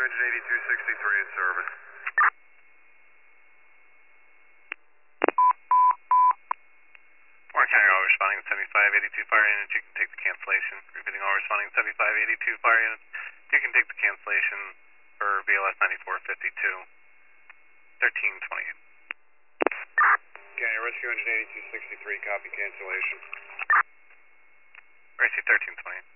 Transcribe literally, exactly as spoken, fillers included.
Engine eighty-two sixty-three in service. Warren County, all responding seventy-five eighty-two fire units, you can take the cancellation. Repeating, all responding seventy-five eighty-two fire units, you can take the cancellation for B L S ninety-four fifty-two, thirteen twenty-eight. County, Rescue Engine eighty-two sixty-three, copy cancellation. Rescue thirteen twenty-eight.